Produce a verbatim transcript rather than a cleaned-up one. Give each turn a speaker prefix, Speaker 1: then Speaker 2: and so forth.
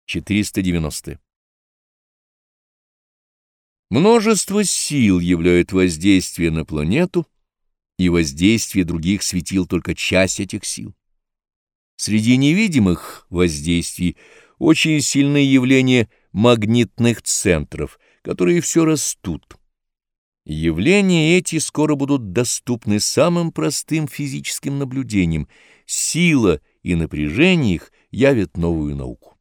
Speaker 1: четыреста девяностое. Множество сил являют воздействие на планету, и воздействие других светил только часть этих сил. Среди невидимых воздействий очень сильные явления магнитных центров, которые все растут. Явления эти скоро будут доступны самым простым физическим наблюдением. Сила и напряжение их явят новую науку.